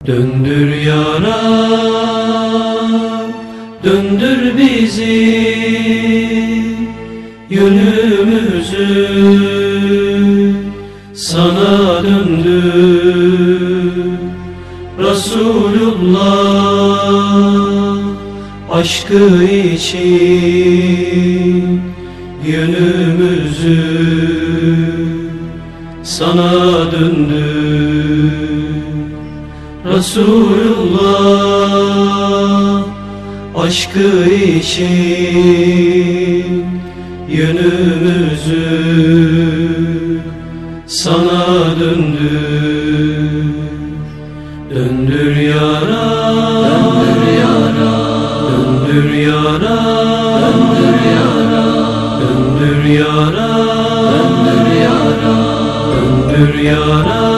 Döndür ya Rab, döndür bizi, yönümüzü sana döndür. Resulullah aşkı için yönümüzü sana döndür. Resulullah aşkı için yönümüzü sana döndür. Döndür ya Rab, döndür ya Rab, döndür ya Rab, döndür ya Rab, döndür ya Rab, döndür ya Rab, döndür ya Rab.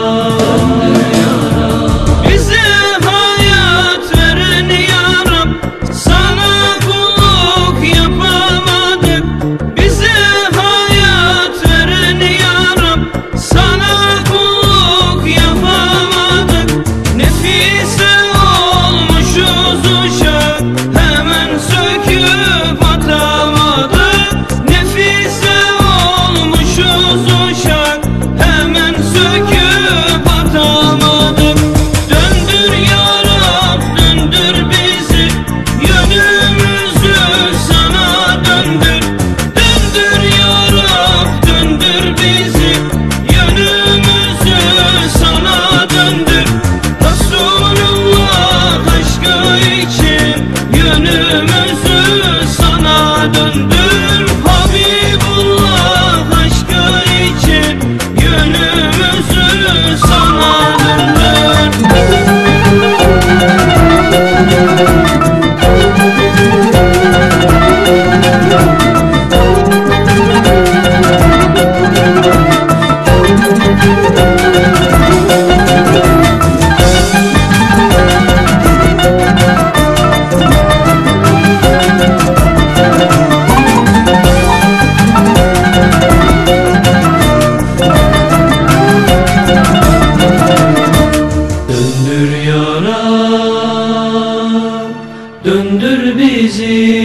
Döndür bizi,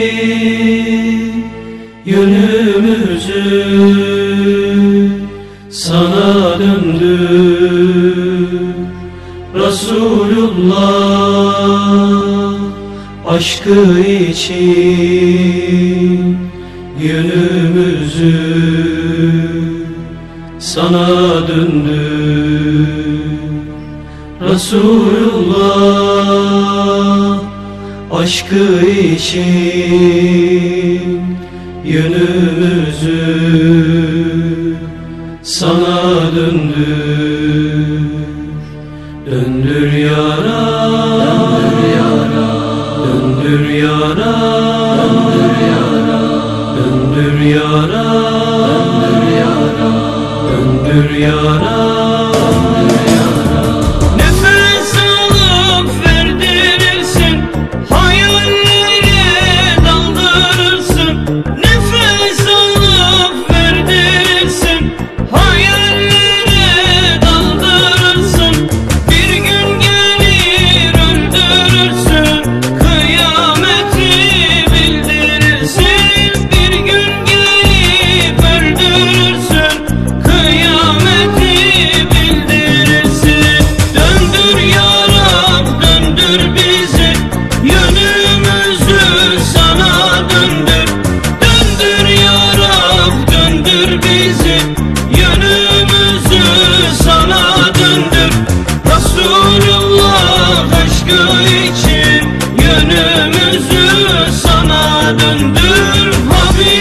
yönümüzü sana döndür. Resulullah aşkı için yönümüzü sana döndür. Resulullah aşkı için yönümüzü sana döndür. Döndür ya Rab, döndür ya Rab, döndür ya Rab, döndür ya Rab, döndür ya Rab, döndür ya Rab, döndür ya Rab. Yönümüzü sana döndür Habib.